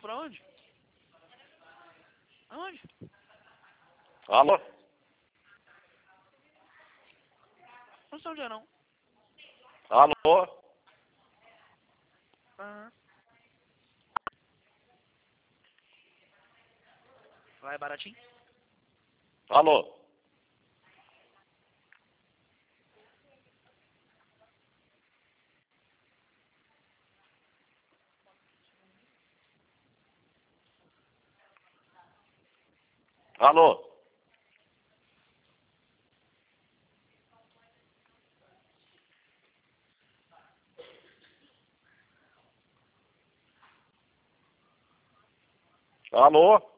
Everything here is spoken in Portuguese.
pra onde? Aonde? Alô? Não sei onde é, não. Alô? Aham. Vai, baratinho? Alô? Alô? Alô?